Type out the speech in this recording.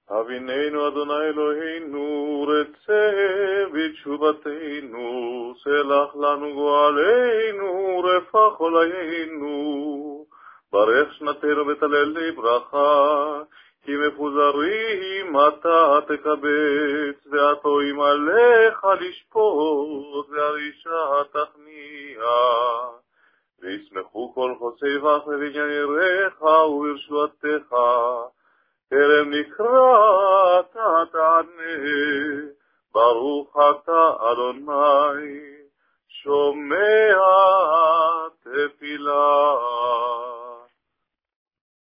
אבינו אדוני אלוהינו, רצה בתשובתנו, סלח לנו גואלנו, רפא חוליינו, ברך שנתנו ותלל לברכה, כי מפוזרים אתה תקבץ, והטועים עליך לשפוט, והרשעה תכניע. וישמחו כל חוצי בך בבניין עירך וברשועתך, טרם נקראת תענה, ברוך אתה אדוני, שומע תפילה.